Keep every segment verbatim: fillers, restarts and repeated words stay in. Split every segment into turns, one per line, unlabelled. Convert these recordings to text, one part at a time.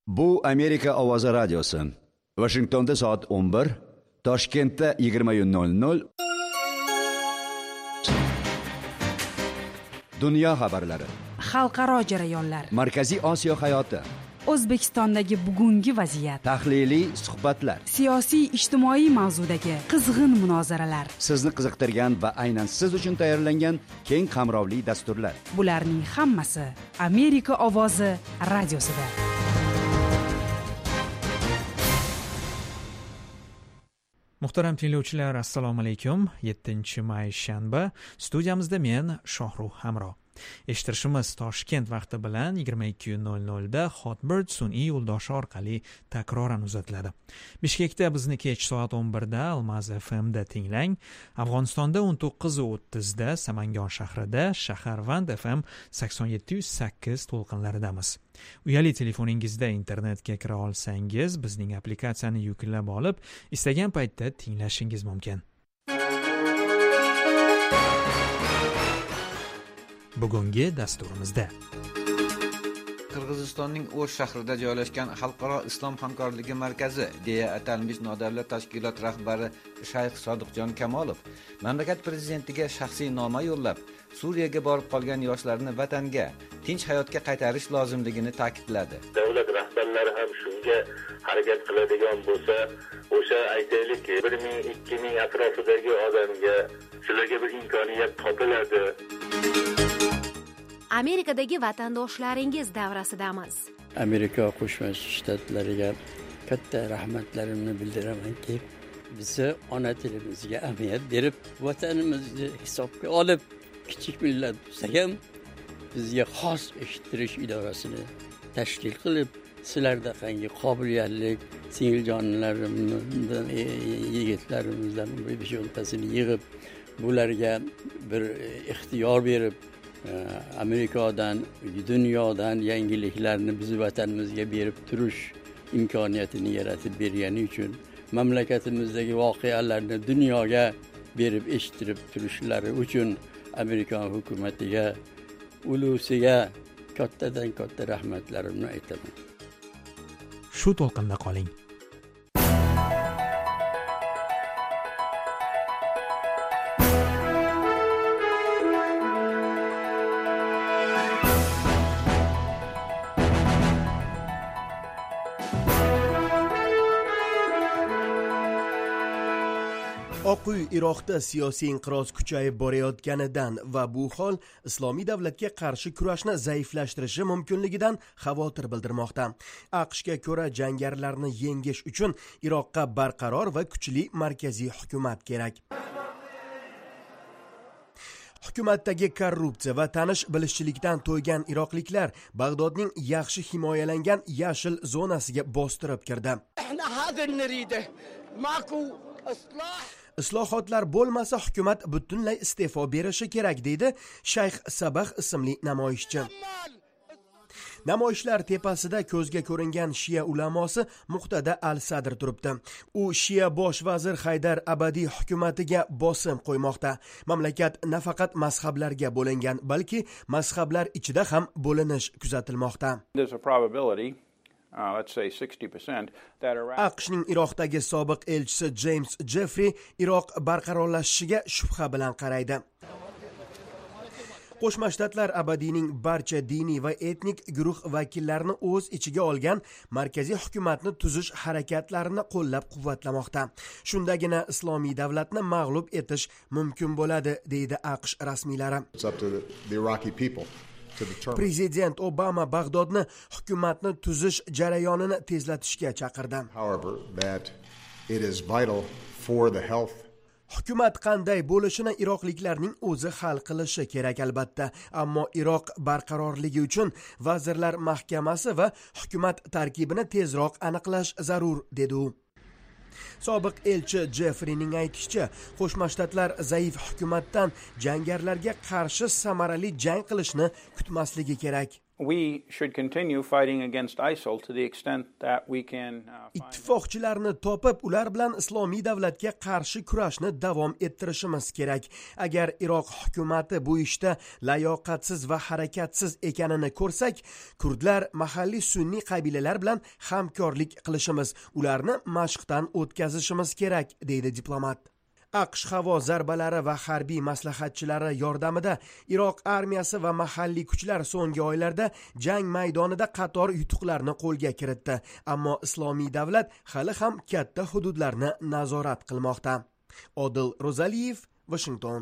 Bu Amerika Ovozi radiosi. Washingtonda soat o'n bir, Toshkentda yigirma nol nol. Dunyo xabarlari,
xalqaro jarayonlar,
Markaziy Osiyo hayoti,
O'zbekistondagi bugungi vaziyat,
tahliliy suhbatlar,
siyosiy ijtimoiy mavzudagi qizg'in munozaralar,
sizni qiziqtirgan va aynan siz uchun tayyorlangan keng qamrovli dasturlar.
Bularning hammasi Amerika Ovozi radiosida.
Muhtaram tinglovchilar, assalomu alaykum. yettinchi may shanba, studiyamizda men Shohruh Hamro. Eshittirishimiz Toshkent vaqti bilan yigirma ikki nol nol da Hotbird sun'iy yo'ldoshi orqali takroran uzatiladi. Bishkekda bizni kech soat o'n bir da Almaz F M da tinglang. Afg'onistonda o'n to'qqiz o'ttiz da Samangon shahrida Shaharvand F M sakson yetti yuz sakkiz to'lqinlaridamiz. Uyali telefoningizda internetga kira olsangiz, bizning applikatsiyani yuklab olib, istagan paytda tinglashingiz mumkin. Bugungi dasturimizda
Qirg'izistonning O'sh shahrida joylashgan Xalqaro islom hamkorligi markazi deya atalmish nodavlat tashkilot rahbari Shayx Sodiqjon Kamolov mamlakat prezidentiga shaxsiy noma yo'llab, Suriyaga borib qolgan yoshlarni vatanga, tinch hayotga qaytarish lozimligini ta'kidladi.
Davlat rahbarlari ham shunga harakat qiladigan bo'lsa, o'sha aytaylik bir ming ikki ming atrofidagi odamga shularga bir imkoniyat topiladi.
Amerikadagi vatandoshlaringiz davrasidamiz.
Amerika Qo'shma Shtatlariga katta rahmatlarimni bildiramanki, bizni ona tilimizga ahamiyat berib, vatanimizni hisobga olib, kichik millat bo'lsak ham bizga xos eshittirish idorasini tashkil qilib, sizlarda qanday qobiliyatli singiljonlarimizdan, yigitlarimizdan besh o'ntasini yig'ib, bularga bir ixtiyor berib, Amerikadan, dunyodan yangiliklarni biz vatanimizga berib turish imkoniyatini yaratib bergani uchun mamlakatimizdagi voqealarni dunyoga berib eshittirib turishlari uchun Amerika hukumatiga, ulusiga kattadan katta rahmatlarimni aytaman.
Shu to'lqinda qoling.
Oq uy Iroqda siyosiy inqiroz kuchayib borayotganidan va bu hol islomiy davlatga qarshi kurashni zaiflashtirishi mumkinligidan xavotir bildirmoqda. AQShga ko'ra jangarilarni yengish uchun Iroqqa barqaror va kuchli markaziy hukumat kerak. Hukumatdagi korrupsiya va tanish bilishchilikdan to'ygan iroqliklar Bag'dodning yaxshi himoyalangan yashil zonasiga bostirib kirdi. Islohotlar bo'lmasa hukumat butunlay iste'fo berishi kerak deydi Shayx Sabah ismli namoyishchi. Namoyishlar tepasida ko'zga ko'ringan Shia ulamosi Muqtada al-Sadr turibdi. U Shia bosh vazir Haydar Abadiy hukumatiga bosim qo'ymoqda. Mamlakat nafaqat mazhablarga bo'lingan, balki mazhablar ichida ham bo'linish kuzatilmoqda.
Uh, let's say sixty percent that Iraq...
AQShning Iroqdagi sobiq elchisi James Jeffrey Iroq barqarorlashishiga shubha bilan qaraydi. Qo'shma Shtatlar Abadiyning barcha diniy va etnik guruh vakillarini o'z ichiga olgan markaziy hukumatni tuzish harakatlarini qo'llab-quvvatlamoqda. Shundagina islomiy davlatni mag'lub etish mumkin bo'ladi, deydi AQSh rasmiylari. Prezident Obama Bag'dodni hukumatni tuzish jarayonini tezlatishga chaqirdi. Hukumat qanday bo'lishini iroqliklarning o'zi hal qilishi kerak albatta, ammo Iroq barqarorligi uchun vazirlar mahkamasi va hukumat tarkibini tezroq aniqlash zarur, dedi u. Sobiq elchi Jeffreyning aytishicha, Qo'shma Shtatlar zaif hukumatdan jangarilarga qarshi samarali jang qilishni kutmasligi kerak.
We should continue fighting against ISIL to the extent that we can uh, find...
Ittifoqchilarni topib, ular bilan islomiy davlatga qarshi kurashni davom ettirishimiz kerak. Agar Iroq hukumati bu ishda layoqatsiz va harakatsiz ekanini ko'rsak, kurdlar mahalliy sunniy qabilalar bilan hamkorlik qilishimiz, ularni mashqdan o'tkazishimiz kerak, deydi diplomat. AQSh havo zarbalari va harbiy maslahatchilari yordamida Iroq armiyasi va mahalliy kuchlar so'nggi oylarda jang maydonida qator yutuqlarni qo'lga kiritdi, ammo islomiy davlat hali ham katta hududlarni nazorat qilmoqda. Odil Ro'zaliyev, Washington.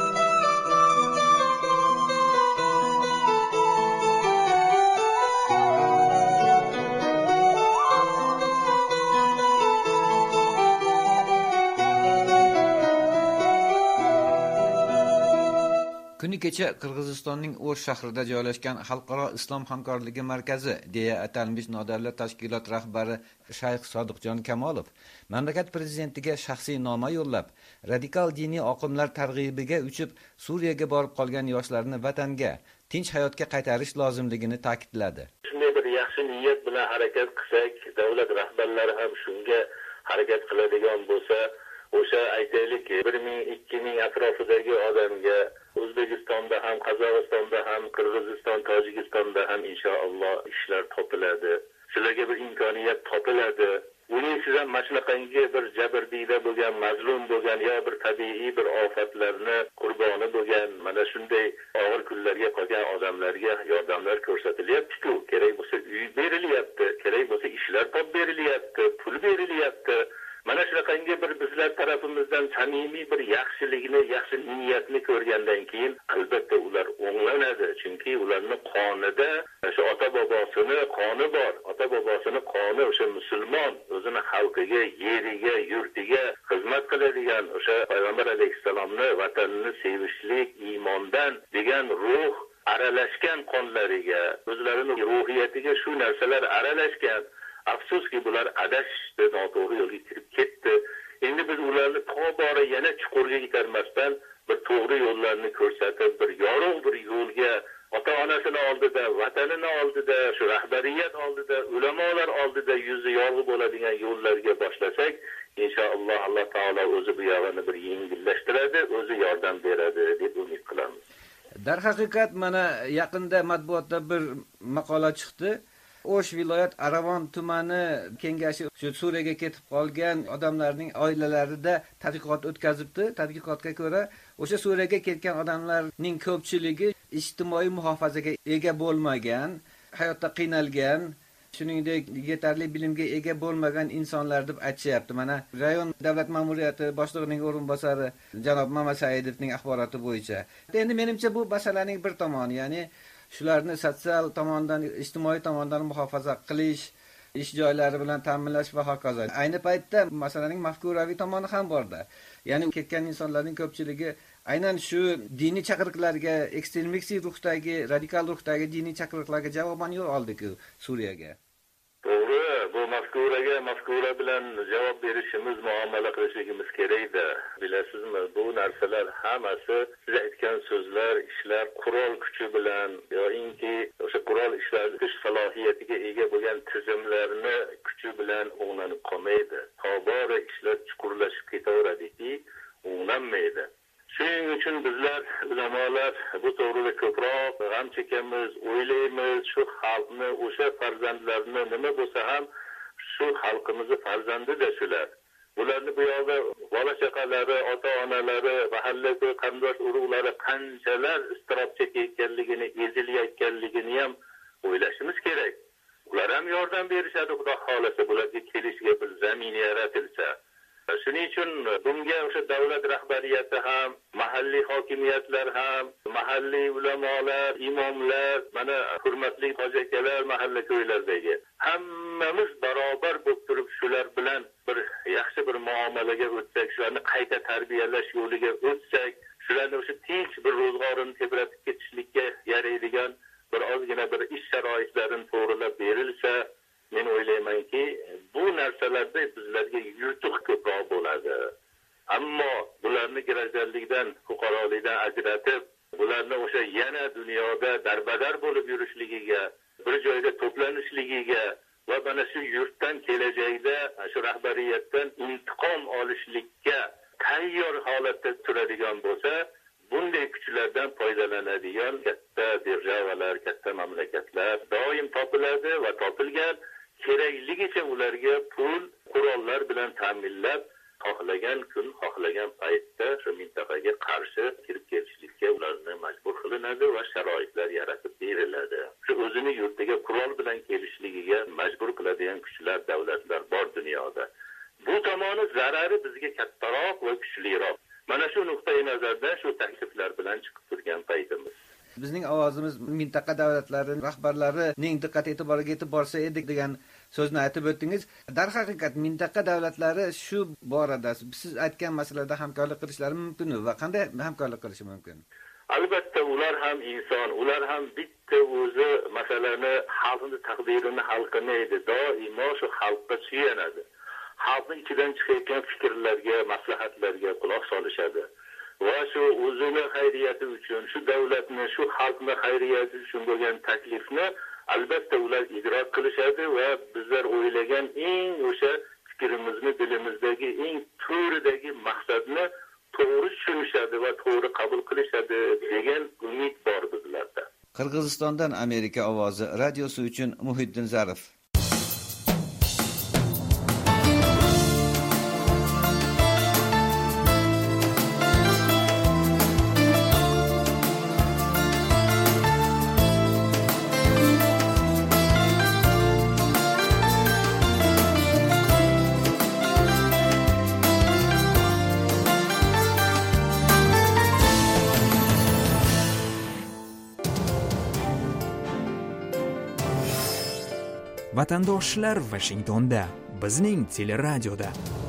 Kuni kecha Qirg'izistonning O'sh shahrida joylashgan Xalqaro islom hamkorligi markazi deya atalmish nodavlat tashkilot rahbari Shayx Sodiqjon Kamolov mamlakat prezidentiga shaxsiy noma yo'llab, radikal diniy oqimlar targ'ibiga uchib Suriyaga borib qolgan yoshlarni vatanga, tinch hayotga qaytarish lozimligini ta'kidladi.
Shunday bir yaxshi niyat bilan harakat qilsak, davlat rahbarlari ham shunga harakat qiladigan bo'lsa, o'sha aytaylik bir ming ikki ming atrofidagi odamga O'zbekistonda ham, Qozog'istonda ham, Qirg'iziston, Tojikistonda ham inshaalloh ishlar topiladi. Sizlarga bir imkoniyat topiladi. Uning sizdan mashlaqangi bir jabrdiyda bo'lgan, mazlum bo'lgan yo bir tabiiy bir ofatlarni qurboni bo'lgan, mana shunday og'ir kunlarga qolgan odamlarga yordamlar ko'rsatilyapti-ku. Kerak bo'lsa uy berilyapti, kerak bo'lsa ishlar topib berilyapti, pul berilyapti. Mana shunaqangi bir bizlar tarafimizdan samimiy bir yaxshilikni, yaxshi niyatni ko'rgandan keyin albatta ular o'nglanadi. Chunki ularning qonida o'sha ota bobosini qoni bor. Ota bobosini qoni o'sha musulmon, o'zini xalqiga, yeriga, yurtiga xizmat qiladigan o'sha payg'ambar alayhisalomni vatanini sevishlik, iymondan degan ruh aralashgan qonlariga, o'zlarining ruhiyatiga shu narsalar aralashgan. Afsuski bular adashdi, noto'g'ri yo'lga kirib ketdi. Endi biz ularni tobora yana chuqurga yetarmasdan bir to'g'ri yo'llarni ko'rsatib, bir yorug' bir yo'lga, ota-onasini oldida, vatanini oldida, shu rahbariyat oldida, ulamolar oldida yuzi yorug' bo'ladigan yo'llarga boshlasak, inshaalloh Alloh taolo o'zi bu yog'ini bir yengillashtiradi, o'zi yordam beradi deb umid qilamiz.
Darhaqiqat mana yaqinda matbuotda bir maqola chiqdi. O'sh viloyat Aravon tumani kengashi shu Suriyaga ketib qolgan odamlarning oilalarida tadqiqot o'tkazibdi. Tadqiqotga ko'ra, o'sha Suriyaga ketgan odamlarning ko'pchiligi ijtimoiy muhofazaga ega bo'lmagan, hayotda qiynalgan, shuningdek yetarli bilimga ega bo'lmagan insonlar deb aytishyapti. Mana rayon davlat ma'muriyati boshlig'ining o'rinbosari janob Mamad Saidovning axboroti bo'yicha. Endi menimcha bu masalaning bir tomoni, ya'ni shularni sotsial tomondan, ijtimoiy tomondan muhofaza qilish, ish joylari bilan ta'minlash va hokazo. Ayni paytda masalaning mafkuraviy tomoni ham borda. Ya'ni ketgan insonlarning ko'pchiligi aynan shu diniy chaqiriqlarga, ekstremistik ruhdagi, radikal ruhdagi diniy chaqiriqlarga javoban yo'l oldi-ku Suriyaga.
To'g'ri, bu mafkuraga mafkura bilan javob berishimiz, muomala qilishimiz kerak-da. Bilasizmi, bu narsalar hammasi siz aytgan so'zlar, ishlar qurol kuchi bilan yoki o'sha qurol ishlatish salohiyatiga ega bo'lgan tizimlarni kuchi bilan o'nglanib qolmaydi. Tobora ishlar chuqurlashib ketaveradiki, o'nglanmaydi. Shuning uchun bizlar ulamolar bu to'g'rida ko'proq g'am chekamiz, o'ylaymiz, shu xalqni, o'sha farzandlarni nima bo'lsa ham shu xalqimizning farzandida shular. Ularni bu yoqda bola chaqalari, ota-onalari, mahalla-ko'y qarindosh urug'lari qanchalar iztirob chekayotganligini, ezilayotganligini ham o'ylashimiz kerak. Ular ham yordam berishadi, Xudo xolasa, bularga kelishga bir zamin yaratilsa. Shuning uchun bunga o'sha davlat rahbariyati ham, mahalliy hokimiyatlar ham, mahalliy ulamolar, imomlar, mana hurmatli hoji akalar mahalla ko'ylardagi hammamiz barobar bo'lib turib shular bilan bir yaxshi bir muomalaga o'tsak, shularni qayta tarbiyalash yo'liga o'tsak, shularni o'sha tinch bir ro'zg'orini tebratib ketishlikka yaraydigan bir ozgina bir ish sharoitlarini to'g'rilab berilsa, men o'ylaymanki, bu narsalarda bizlarga yutuq ko'proq bo'ladi. Ammo bularni grajallikdan, fuqarolikdan ajratib, bularni o'sha yana dunyoda darbadar bo'lib yurishligiga, bir joyda to'planishligiga va mana shu yurtdan kelajakda shu rahbariyatdan intiqom olishlikka tayyor holatda turadigan bo'lsa, bunday kuchlardan foydalanadigan katta державалар, katta mamlakatlar doim topiladi va topilgan, kerakligicha ularga pul, qurollar bilan ta'minlab, xohlagan kun, xohlagan paytda shu mintaqaga qarshi kirib kelishlikka ularni majbur qilinadi va sharoitlar yaratib beriladi. Shu o'zini yurtiga qurol bilan kelishligiga majbur qiladigan kuchlar, davlatlar bor dunyoda. Bu tomoni zarari bizga kattaroq va kuchliroq. Mana shu nuqtai nazardan shu takliflar bilan chiqib turgan paytimiz.
Bizning ovozimiz mintaqa davlatlari rahbarlarining diqqat e'tiboriga yetib borsa edi degan so'zni aytib o'tdingiz. Darhaqiqat mintaqa davlatlari shu borada siz aytgan masalada hamkorlik qilishlari mumkin va qanday hamkorlik qilishi mumkin?
Albatta ular ham inson, ular ham bitta o'zi masalani, xalqning taqdirini hal qilmaydi. Doimo shu xalqqa suyanadi. Xalqning ichidan chiqayotgan fikrlarga, maslahatlarga quloq solishadi. Va shu o'zini xayriyati uchun, shu davlatni, shu xalqni xayriyati uchun bo'lgan taklifni albatta ular idrok qilishadi va bizlar o'ylagan eng o'sha fikrimizni, dilimizdagi eng to'g'ridagi maqsadni to'g'ri tushunishadi va to'g'ri qabul qilishadi degan umid bor bizlarda.
Qirg'izistondan Amerika ovozi radiosi uchun Muhiddin Zarif.
Vatandoshlar Washingtonda, bizning teleradioda.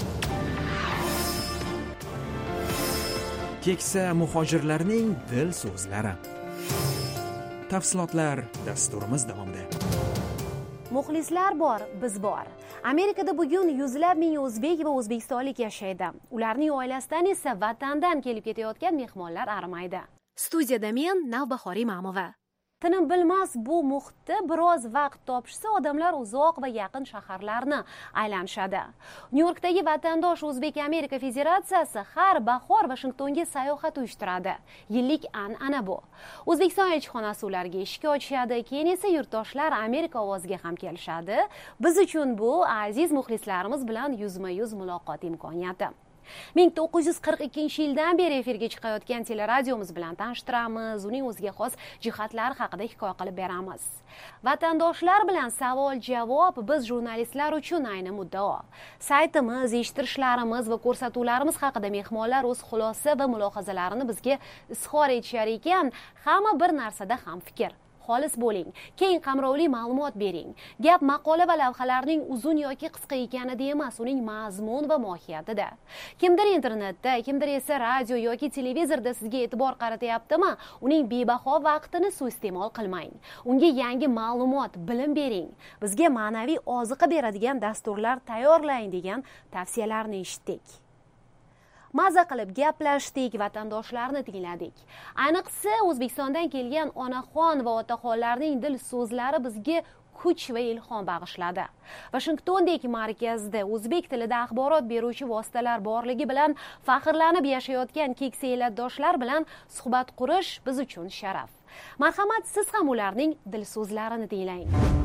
Keksa muhojirlarning dil so'zlari. Tafsilotlar dasturimiz davomida.
Muxlislar bor, biz bor. Amerikada bugun yuzlab ming o'zbek va o'zbekistonlik yashaydi. Ularning oilasidan esa vatandan kelib ketayotgan mehmonlar arimaydi. Studiyada men Navbahor Imamova. Tinim bilmas bu muhitda biroz vaqt topishsa odamlar uzoq va yaqin shaharlarni aylanishadi. Nyu-Yorkdagi vatandosh O'zbek Amerika Federatsiyasi har bahor Washingtonga sayohat uyushtiradi. Yillik an'ana bu. O'zbekiston elchixonasi ularga ishga ochishadi, keyin esa yurtdoshlar Amerika ovoziga ham kelishadi. Biz uchun bu aziz muxlislarimiz bilan yuzma-yuz muloqot imkoniyati. ming to'qqiz yuz qirq ikkinchi yildan beri efirga chiqayotgan teleradiomiz bilan tanishtiramiz, uning o'ziga xos jihatlari haqida hikoya qilib beramiz. Vatandoshlar bilan savol-javob biz jurnalistlar uchun ayni muddao. Saytimiz, eshittirishlarimiz va ko'rsatuvlarimiz haqida mehmonlar o'z xulosa va mulohazalarini bizga izhor etishar ekan, hamma bir narsada ham fikr. Xolis bo'ling, keng qamrovli ma'lumot bering. Gap maqola va lavhalarning uzun yoki qisqa ekanida emas, uning mazmun va mohiyatida. Kimdir internetda, kimdir esa radio yoki televizorda sizga e'tibor qaratyaptimi, uning bebaho vaqtini suiiste'mol qilmang. Unga yangi ma'lumot, bilim bering. Bizga ma'naviy oziqa beradigan dasturlar tayyorlang degan tavsiyalarni eshitdik. Maza qilib gaplashdik, vatandoshlarni tingladik. Ayniqsa O'zbekistondan kelgan onaxon va otaxonlarning dil so'zlari bizga kuch va ilhom bag'ishladi. Washingtondagi markazda o'zbek tilida axborot beruvchi vositalar borligi bilan faxrlanib yashayotgan keksa elatdoshlar bilan suhbat qurish biz uchun sharaf. Marhamat, siz ham ularning dil so'zlarini tinglang.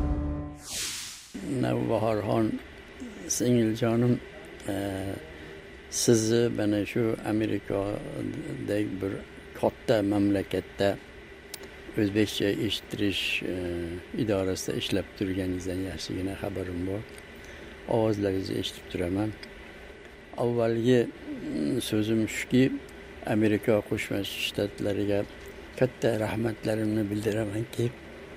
Navbahorxon singiljonim, sizni mana shu Amerikadagi bir katta mamlakatda o'zbekcha eshittirish idorasida ishlab turganingizdan yaxshigina xabarim bor. Ovozlaringizni eshitib turaman. Avvalgi so'zim shuki, Amerika Qo'shma Shtatlariga katta rahmatlarimni bildiramanki,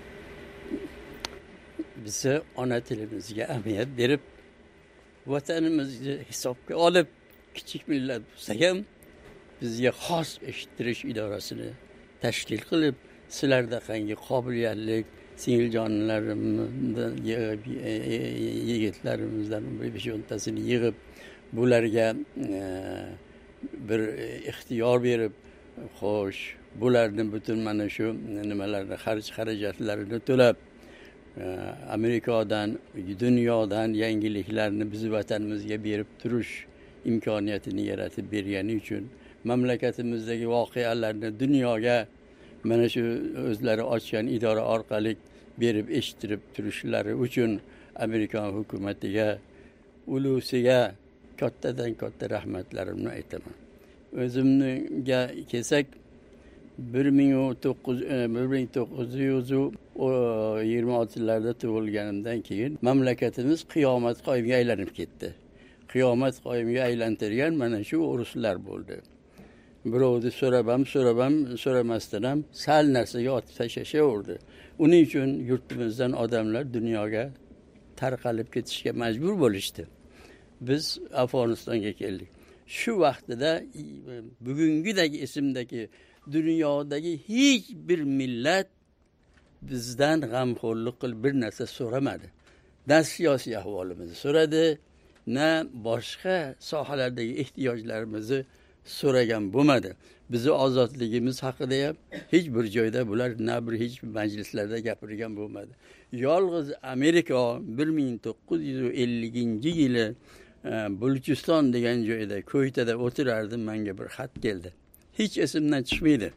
bizni ona tilimizga ahamiyat berib, vatanimizni hisobga olib, kichik millat bo'lsa ham bizga xos eshittirish idorasini tashkil qilib, sizlarda qanday qobiliyatli singiljonlarimizdan yigitlarimizdan besh o'ntasini yig'ib, bularga bir ixtiyor berib, xo'sh, bularni butun mana shu nimalarni xarj xarajatlarini to'lab Amerikadan, dunyodan yangiliklarni biz vatanimizga berib turish imkoniyatini yaratib bergani uchun mamlakatimizdagi voqealarni dunyoga mana shu o'zlari ochgan idora orqali berib eshittirib turishlari uchun Amerika hukumatiga, ulusiga kattadan katta rahmatlarimni aytaman. O'zimga kelsak, bir ming to'qqiz yuz yigirma oltilarda tug'ilganimdan keyin mamlakatimiz qiyomat qoyimiga aylanib ketdi. Qiyomat qoyimiga aylantirgan mana shu urushlar bo'ldi. Birovni so'rab ham, so'rab ham, so'ramasdan ham sal narsaga otib tashlashaverdi. Uning uchun yurtimizdan odamlar dunyoga tarqalib ketishga majbur bo'lishdi. Biz Afg'onistonga keldik. Shu vaqtida bugungidagi esimdagi dunyodagi hech bir millat bizdan g'amxo'rlik qilib bir narsa so'ramadi. Na siyosiy ahvolimizni so'radi, na boshqa sohalardagi ehtiyojlarimizni so'ragan bo'lmadi. Bizi ozodligimiz haqida ham hech bir joyda bular na bir hech bir majlislarda gapirgan bo'lmadi. Yolg'iz Amerika bir ming to'qqiz yuz ellinchi yili Bulchiston degan joyda Ko'ytada o'tirardim, menga bir xat keldi. Hech esimdan chiqmaydi.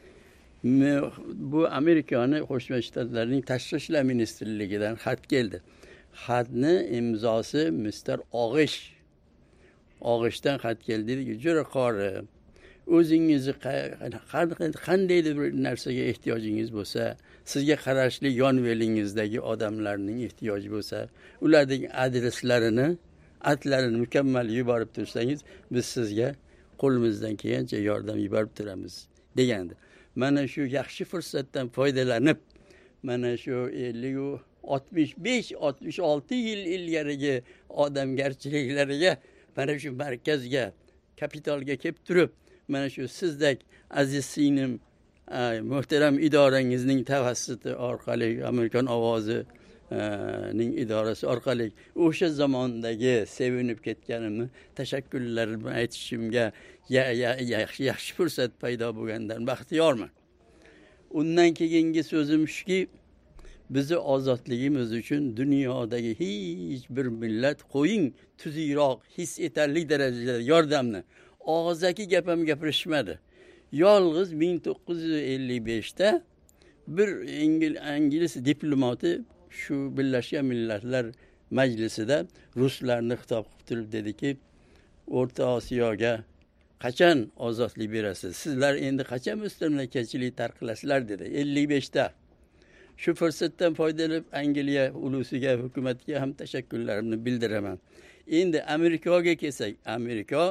Bu Amerikaning Qo'shma Shtatlarning Tashqi ishlar ministrligidan xat keldi. Xatni imzosi mister Og'ish. Og'ishdan xat keldi. Juda qori. O'zingizni qandaydir bir narsaga ehtiyojingiz bo'lsa, sizga qarashli yon yo'lingizdagi odamlarning ehtiyoji bo'lsa, ularning adreslarini, atlarini mukammal yuborib tursangiz, biz sizga qo'limizdan kelgancha yordam yuborib turamiz degandi. Mana shu yaxshi fursatdan foydalanib, mana shu ellik oltmish besh oltmish olti yil ilgarigi odamgarchiliklariga, mana shu markazga, kapitalga kelib turib, mana shu sizdek aziz singlim muhtaram idorangizning tavassuti orqali, Amerikan ovozi ning idorasi orqali o'sha zamondagi sevinib ketganimni, tashakkurlarimni aytishimga ya, ya, yaxshi yaxshi fursat paydo bo'lgandan baxtiyorman. Undan keyingi so'zim shuki, bizni ozodligimiz uchun dunyodagi hech bir millat qo'ying tuzukroq his etarli darajada yordamni og'zaki gap ham gapirishmadi. Yolg'iz ming to'qqiz yuz ellik beshda bir ingliz diplomati shu Birlashgan Millatlar Majlisida ruslarni xitob qilib turib dediki, O'rta Osiyoga qachon ozodlik berasiz? Sizlar endi qachon mustamlakachilik tarqalasizlar dedi. ellik beshda. Shu fursatdan foydalanib Angliya ulusiga, hukumatiga ham tashakkurlarimni bildiraman. Endi Amerikaga kelsak, Amerika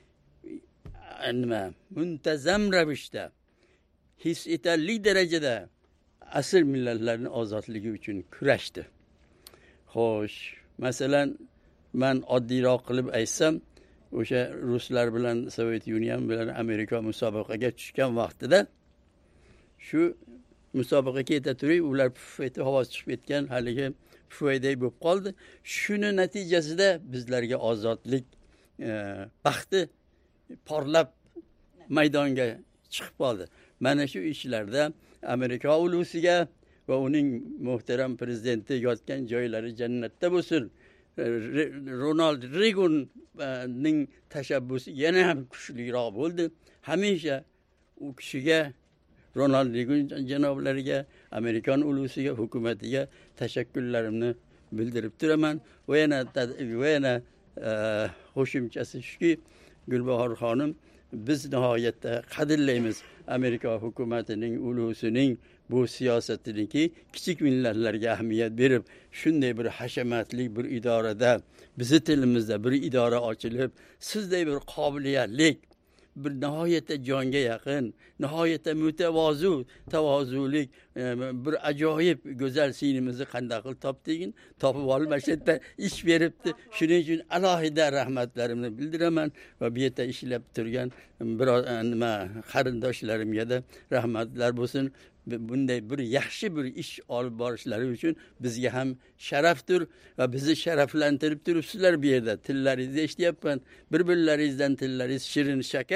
nima muntazam ravishda his etarli darajada asr millatlarning ozodligi uchun kurashdi. Xo'sh, masalan, men oddiyroq qilib aytsam, o'sha ruslar bilan Sovet Union bilan Amerika musobaqaga tushgan vaqtida shu musobaqa keta turib, ular pufayda havosi chiqib ketgan, haligi pufayday bo'lib qoldi. Shuni natijasida bizlarga ozodlik e, baxti porlab maydonga chiqib qoldi. Mana shu ishlarda Amerika ulusiga va uning muhtaram prezidenti yotgan joylari jannatda bo'lsin, Ronald Reaganning tashabbusi yana ham kuchliroq bo'ldi. Hamisha u kishiga, Ronald Reagan janoblariga, Amerikan ulusiga, hukumatiga tashakkurlarimni bildirib turaman. Va yana va yana qo'shimchasi shuki, Gulbahor xonim, biz nihoyatda qadrlaymiz Amerika hukumatining, ulusining bu siyosatiniki kichik millatlarga ahamiyat berib, shunday bir hashamatli bir idorada, bizi tilimizda bir idora ochilib, sizday bir qobiliyatli, bir nihoyatda jonga yaqin, nihoyatda mutavozu, tavozulik, bir ajoyib go'zal singlimizni qanday qilib topdingin, topib olmashda ish beribdi. Shuning uchun alohida rahmatlarimni bildiraman va bu yerda ishlab turgan biroz nima qarindoshlarimga da rahmatlar bo'lsin. Bunday bir yaxshi bir ish olib borishlari uchun bizga ham sharafdir va bizni sharaflantirib turibsizlar bu yerda. Tillaringizni eshityapman. Bir-birlaringizdan tillaringiz shirin shakar,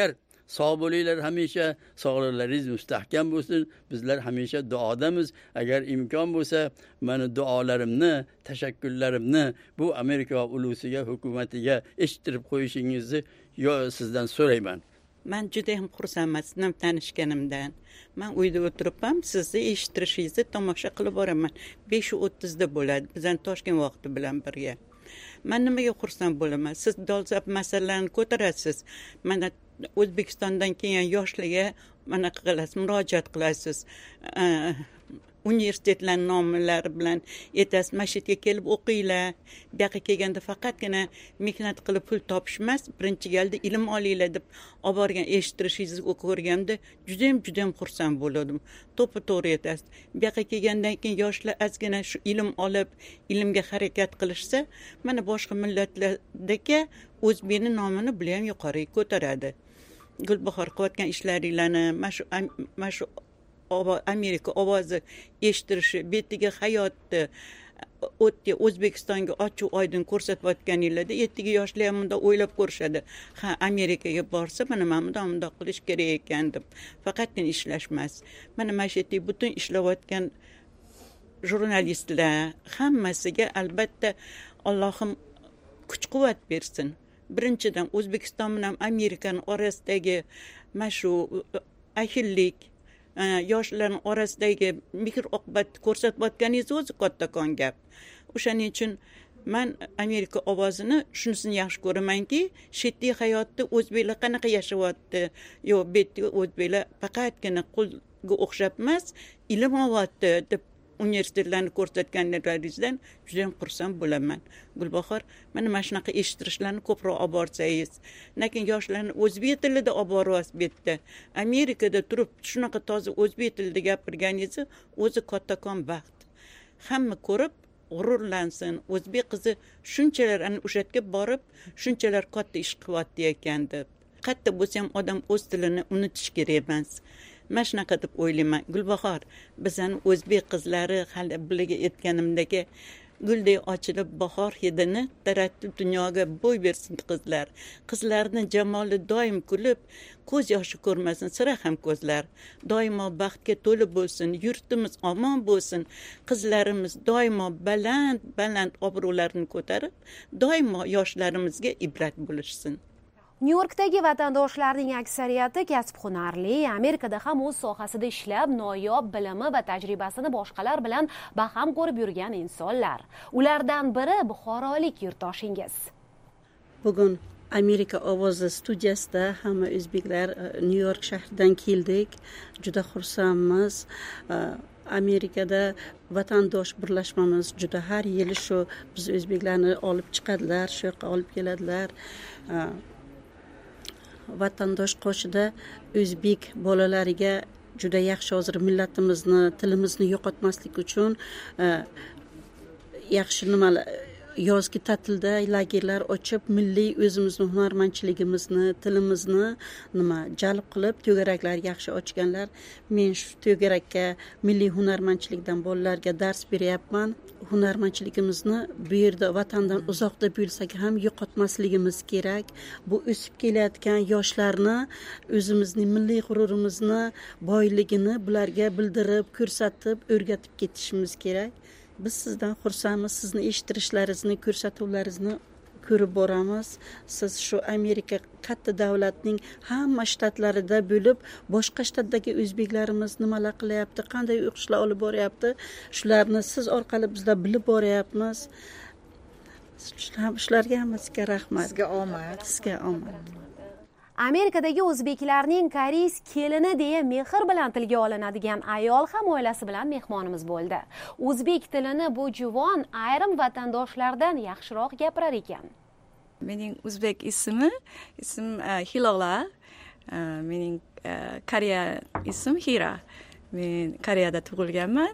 sog' bo'linglar, hamisha sog'liqlaringiz mustahkam bo'lsin. Bizlar hamisha duodamiz. Agar imkon bo'lsa, mana duolarimni, tashakkurlarimni bu Amerika ulusiga, hukumatiga eshittirib qo'yishingizni yo sizdan so'rayman.
Men juda ham xursandman sizdan tanishganimdan. Men uyda o'tiribman, sizni eshittirishingizni tomosha qilib boraman. besh o'ttiz da bo'ladi, bizning Toshkent vaqti bilan birga. Men nimaga xursand bo'laman? Siz dolzarb masalalarni ko'tarasiz. Mana O'zbekistondan kelgan yoshlarga mana qilasiz, murojaat qilasiz. Universitetlar nomlari bilan aytasiz, masjidga kelib o'qinglar. Bu yoqqa kelganda faqatgina mehnat qilib pul topish emas, birinchi galda ilm olinglar deb olib borgan eshittirishingizni ko'rganda juda ham juda ham xursand bo'ldim. To'ppa-to'g'ri aytasiz. Bu yoqqa kelgandan keyin yoshlar ozgina shu ilm olib, ilmga harakat qilishsa, mana boshqa millatlardagi o'zbekning nomini bular ham yuqoriga ko'taradi. Gulbahor qilayotgan ishlaringlarni, mana shu mana shu Amerika ovozi eshittirishi, betiga hayotni o'tga O'zbekistonga ochiq oydin ko'rsatayotganinglarda ertaga yoshlar ham bunda o'ylab ko'rishadi. Ha, Amerikaga borsa, mana men bunday bunday qilish kerak ekan deb. Faqatgina ishlash emas. Mana mana shu yerda butun ishlayotgan jurnalistlar hammasiga albatta Allohim kuch-quvvat bersin. Birinchidan O'zbekiston bilan Amerikaning orasidagi mana shu ahillik, yoshlarning orasidagi mehr oqibat ko'rsatayotganingiz o'zi kattakon gap. O'shaning uchun men Amerika ovozini shunisini yaxshi ko'ramanki, shetdiy hayotda o'zbeklar qanaqa yashayapti, yo betga o'zbeklar faqatgina qulga o'xshab emas, ilm olyapti deb universitetlarni ko'rsatganlaringizdan juda ham xursand bo'laman. Gulbahor, mana mana shunaqa eshittirishlarni ko'proq olib borsangiz, lekin yoshlarni o'zbek tilida olib boryapsiz bu yerda. Amerikada turib shunaqa toza o'zbek tilida gapirganingiz o'zi kattakon baxt. Hamma ko'rib g'ururlansin. O'zbek qizi shunchalar ana o'sha yerga borib, shunchalar katta ish qilyapti ekan deb. Qatta bo'lsa ham odam o'z tilini unutish kerak emas. Men shunaqa deb o'ylayman. Gulbahor, bizning o'zbek qizlari hali bularga aytganimdagi gulday ochilib bahor hidini taratib dunyoga bo'y bersin qizlar. Qizlarning jamoli doim kulib, ko'z yoshi ko'rmasin, sira ham ko'zlar. Doimo baxtga to'la bo'lsin, yurtimiz omon bo'lsin. Qizlarimiz doimo baland, baland obro'larini ko'tarib, doimo yoshlarimizga ibrat bo'lishsin.
Nyu-Yorkdagi vatandoshlarning aksariyati kasb-hunarli, Amerikada ham o'z sohasida ishlab, noyob bilimi va tajribasini boshqalar bilan baham ko'rib yurgan insonlar. Ulardan biri buxorolik yurtdoshingiz.
Bugun Amerika ovozi studiyasida hamma o'zbeklar Nyu-York shahridan keldik. Juda xursandmiz. Amerikada vatandosh birlashmamiz juda har yili shu biz o'zbeklarni olib chiqadilar, shu yoqqa olib keladilar. Vatandosh qo'shida o'zbek bolalariga juda yaxshi hozir millatimizni, tilimizni yo'qotmaslik uchun yaxshi nimalar yozgi ta'tilda lagerlar ochib, milliy o'zimizni hunarmandchiligimizni, tilimizni nima jalb qilib, to'garaklar yaxshi ochganlar. Men shu to'garakka milliy hunarmandchilikdan bolalarga dars beryapman. Hunarmandchiligimizni bu yerda vatandan uzoqda bo'lsak ham yo'qotmasligimiz kerak. Bu o'sib kelayotgan yoshlarni o'zimizning milliy g'ururimizni, boyligini bularga bildirib, ko'rsatib, o'rgatib ketishimiz kerak. Biz sizdan xursandmiz, sizni eshittirishlaringizni, ko'rsatuvlaringizni ko'rib boramiz. Siz shu Amerika katta davlatning hamma shtatlarida bo'lib, boshqa shtatdagi o'zbeklarimiz nimalar qilyapti, qanday o'qishlar olib boryapti, shularni siz orqali bizlar bilib boryapmiz. Shularga hammasiga rahmat.
Sizga omad.
Sizga omad.
Amerikadagi o'zbeklarning koreys kelini deya mehr bilan tilga olinadigan ayol ham oilasi bilan mehmonimiz bo'ldi. O'zbek tilini bu juvon ayrim vatandoshlardan yaxshiroq gapirar ekan.
Mening o'zbek ismi, ism Hilola. Mening Koreya ism Hira. Men Koreyada tug'ilganman.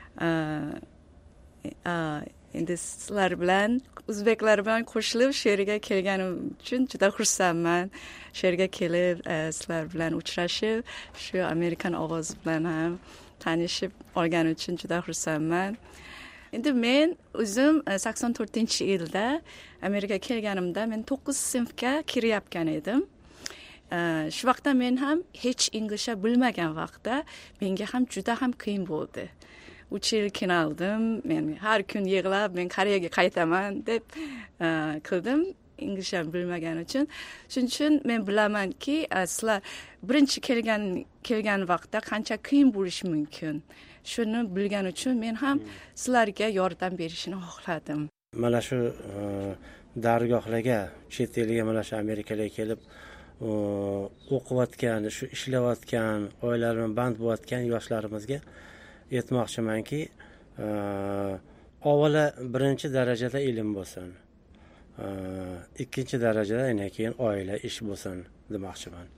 Endi sizlar bilan o'zbeklar bilan qo'shilib she'rga kelganim uchun juda xursandman. She'rga kelib, sizlar bilan uchrashib, shu Amerikan ovozi bilan ham tanishib olganim uchun juda xursandman. Endi men o'zim sakson to'rtinchi yilda Amerikaga kelganimda men to'qqiz sinfga kirayotgan edim. shu vaqtda men ham hech inglizcha bilmagan vaqtda menga ham juda ham qiyin bo'ldi. uch yil qiynaldim, men har kun yig'lab men Koreyaga qaytaman deb qildim, inglizcha bilmagani uchun. Shuning uchun men bilamanki, sizlar birinchi kelgan kelgan vaqtda qancha qiyin bo'lishi mumkin. Shuni bilgan uchun men ham sizlarga yordam berishni xohladim.
Mana shu dargohlarga, chet elga, mana shu Amerikaga kelib o'qiyotgan, shu ishlayotgan, oilalarni band bo'layotgan yoshlarimizga aytmoqchimanki, avvalo birinchi darajada ilm bo'lsin. Ikkinchi darajada yana keyin oila, ish bo'lsin demoqchiman.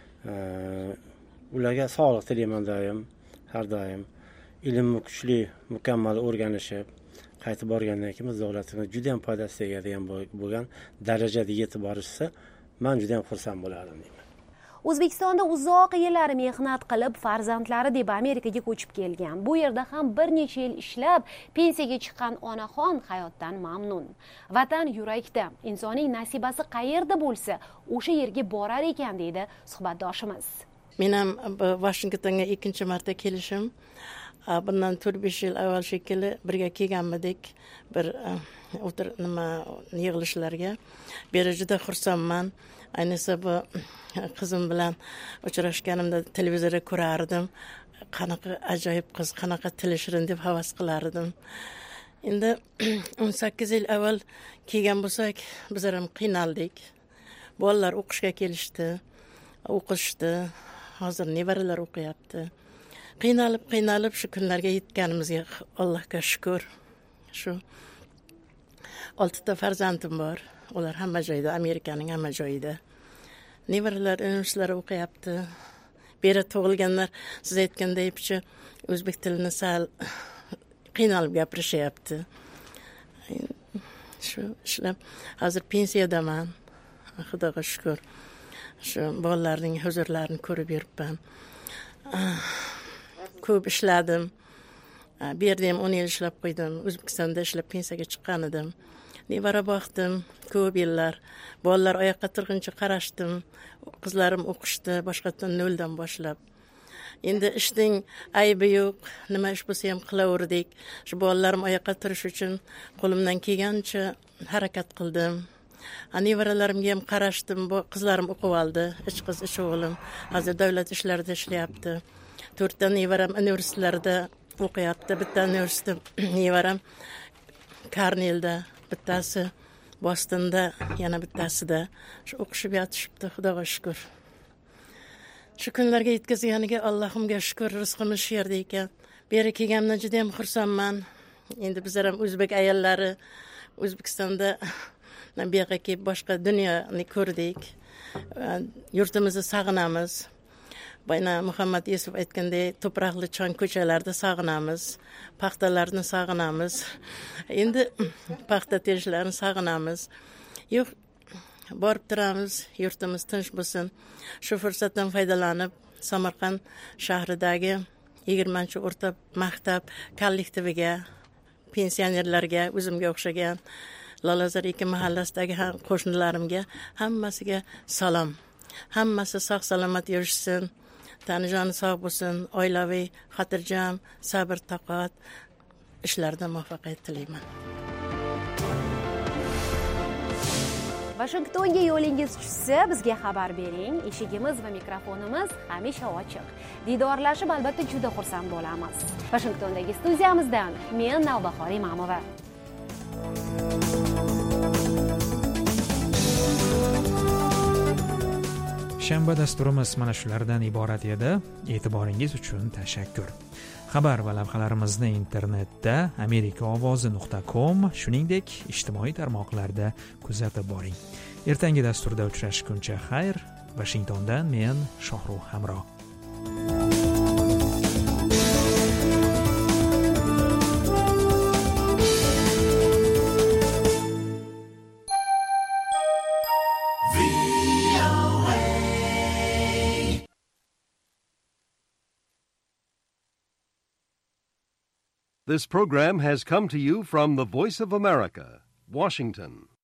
Ularga sog'lik tilayman doim, har doim. Ilmni kuchli, mukammal o'rganishib, qaytib borgandan keyin biz davlatimiz juda ham foydasi tegadigan bo'lgan darajada yetib borishsa, men juda ham xursand bo'lardim deyman.
O'zbekistonda uzoq yillar mehnat qilib farzandlari deb Amerikaga ko'chib kelgan. Bu yerda ham bir necha yil ishlab pensiyaga chiqqan onaxon hayotdan mamnun. Vatan yurakda, insonning nasibasi qayerda bo'lsa, o'sha yerga borar ekan deydi suhbatdoshimiz.
Men ham Washingtonga ikkinchi marta kelishim. Bundan to'rt besh yil avval shekilli birga kelganmidik bir o'tir nima yig'ilishlarga. Beri juda xursandman. Ayniqsa bu qizim bilan uchrashganimda televizorda ko'rardim. Qanaqa ajoyib qiz, qanaqa tili shirin deb havas qilardim. Endi o'n sakkiz yil avval kelgan bo'lsak, bizlar ham qiynaldik. Bolalar o'qishga kelishdi, o'qishdi. Hozir nevaralar o'qiyapti. Qiynalib, qiynalib shu kunlarga yetganimizga Allohga shukr. Shu oltita farzandim bor. Ular hamma joyda, Amerikaning hamma joyida. Nevaralar universitetlarda o'qiyapti. Beri tug'ilganlar, siz aytgandaychi, o'zbek tilini sal qiynalib gapirishyapti. Shu ishlab, hozir pensiyadaman. Xudoga shukr. Shu bolalarning huzurlarini ko'rib yuribman. Ko'p ishladim. Bu yerda ham o'n yil ishlab qo'ydim. O'zbekistonda ishlab pensiyaga chiqqan edim. Nevara boqdim, ko'p yillar. Bolalar oyoqqa turguncha qarashdim. Qizlarim o'qishdi, boshqatdan noldan boshlab. Endi ishning aybi yo'q, nima ish bo'lsa ham qilaverdik. Shu bolalarim oyoqqa turish uchun qo'limdan kelgancha harakat qildim. Nevaralarimga ham qarashdim, qizlarim o'qib oldi, uch qiz, uch o'g'lim. Hozir davlat ishlarida ishlayapti. to'rtta nevaram universitetlarda o'qiyapti. Bitta universitet nevaram Karnelda, bittasi Bostonda, yana bittasida shu o'qishib yotishibdi, Xudoga shukr. Shu kunlarga yetkazganiga Allohimga shukr, rizqimiz shu yerda ekan. Beri kelganimdan juda ham xursandman. Endi bizlar ham o'zbek ayollari O'zbekistonda bu yerga kelib boshqa dunyoni ko'rdik. Yurtimizni sog'inamiz. Bayna Muhammad Yusuf aytganday, to'proqli chon ko'chalarda sog'inamiz, paxtalarni sog'inamiz. Endi paxta terishlarni sog'inamiz. Yo'q, borib turamiz, yurtimiz tinch bo'lsin. Shu fursatdan foydalanib, Samarqand shahridagi yigirmanchi o'rta maktab kollektiviga, pensionerlarga, o'zimga o'xshagan Lalazor ikki mahallasidagi qo'shnilarimga hammasiga salom. Hammasi sog' salomat yurishsin. Tanijoni sog' bo'lsin, oilaviy, xotirjam, sabr, taqat ishlarda muvaffaqiyat tilayman.
Washingtonga yo'lingiz tushsa, bizga xabar bering. Eshigimiz va mikrofonimiz hamisha ochiq. Didorlashib albatta juda xursand bo'lamiz. Washingtondagi studiyamizdan men Navbahor Imamova.
Shanba dasturimiz mana shulardan iborat edi. E'tiboringiz uchun tashakkur. Xabar va lavhalarimizni internetda amerika ovozi nuqta com, shuningdek ijtimoiy tarmoqlarda kuzatib boring. Ertangi dasturda uchrashguncha xayr. Washingtondan men Shohruh Hamro.
This program has come to you from the Voice of America, Washington.